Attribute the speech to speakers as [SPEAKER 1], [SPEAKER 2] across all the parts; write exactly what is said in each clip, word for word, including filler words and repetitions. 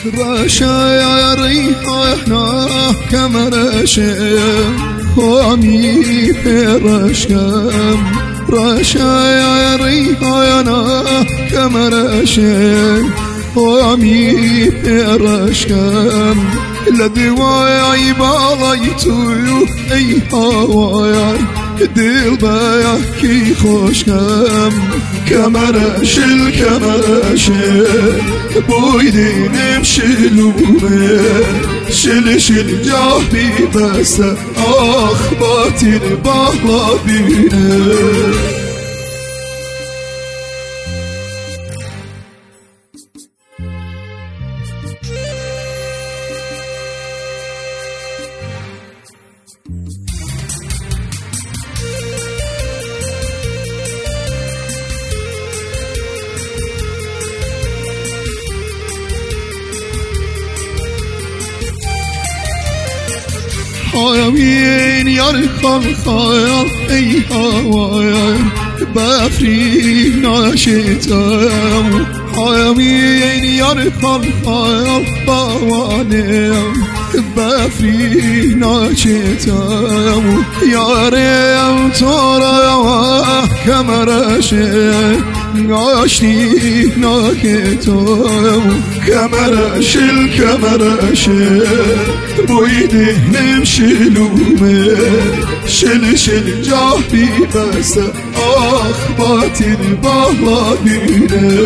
[SPEAKER 1] رشا يا ريحانا كما رشا خامي برشكم رشا يا ريحانا كما رشا خامي برشكم لدواي بالايتو اي هواي دل بايكي خوشكم كمرش الكمرش بويدي نمشي لومي شل شل جاهبي بس اخ باطل بالا بيني حيوين يرخل خيال اي هوايا بفري ناشتم حيوين يرخل خيال بوانم بفري ناشتم يا ريم ترى كمرشي ناشتي ناكتم كمرش الكمرش بويدي نمشي لومي شل شل جاهبي بس اخ باطل بالا بيني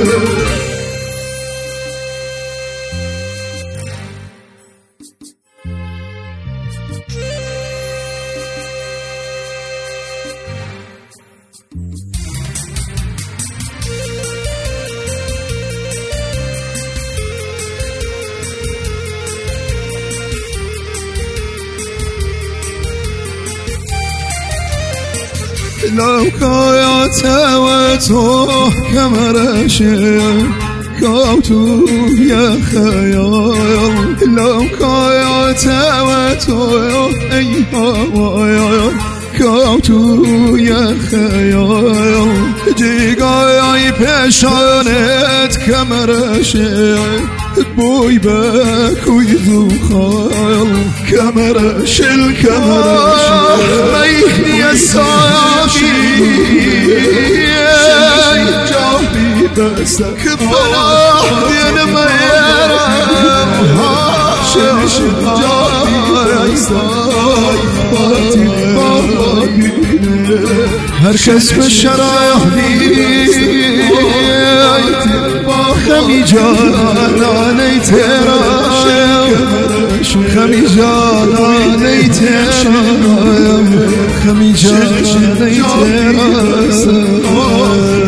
[SPEAKER 1] لو كايت وتو كمرشي كاوتو يا خيال لو كايت وتو اي هوايا كاوتو يا خيال جيغاي بشانت كمرشي بوي باكوي ذو خيال كمرش الكمرش ميخني يا صافي جاهبي بس كبلا دين ما يرم شمش جاهبي بس باطل بالا بيني هركس بالشرايح دي خمي جانا نيترا خمي جانا نيترا خمي جانا نيترا